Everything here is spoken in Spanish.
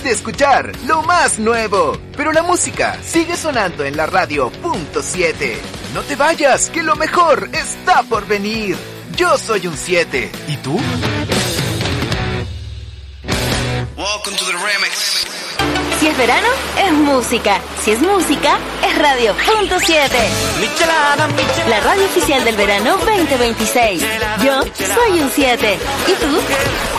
de escuchar lo más nuevo, pero la música sigue sonando en la radio punto 7. No te vayas, que lo mejor está por venir. Yo soy un 7. ¿Y tú? Welcome to the remix. Si es verano, es música. Si es música, es radio punto 7. La radio oficial del verano 2026. Yo soy un 7. ¿Y tú?